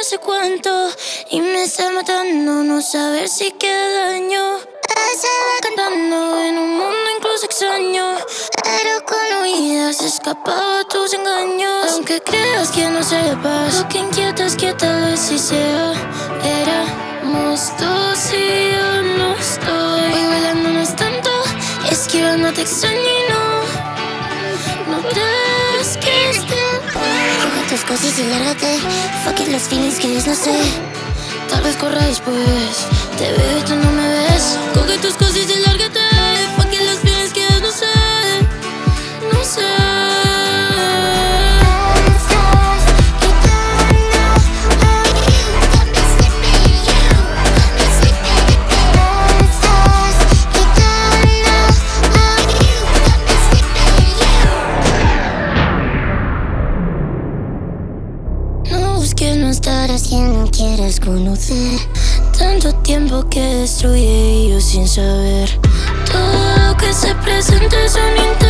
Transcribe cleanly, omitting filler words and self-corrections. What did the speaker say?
sé cuánto y me está matando no saber si queda daño. Se va cantando en un mundo incluso extraño, pero con huidas se escapaba a tus engaños. Aunque creas que no sepas, lo que inquieta es que tal vez sí sea. Éramos dos y yo no estoy. Voy bailando no es tanto, esquivando te extraño y no crees que coge tus cosas y lárgate. Fuck it, los feelings que no sé. Tal vez corra después, te veo y tú no me ves. Coge tus cosas y lárgate. Fuck it, los feelings que no sé. No sé. Que no estarás quien no quieres conocer. Tanto tiempo que destruye y yo sin saber. Todo lo que se presenta es un intento.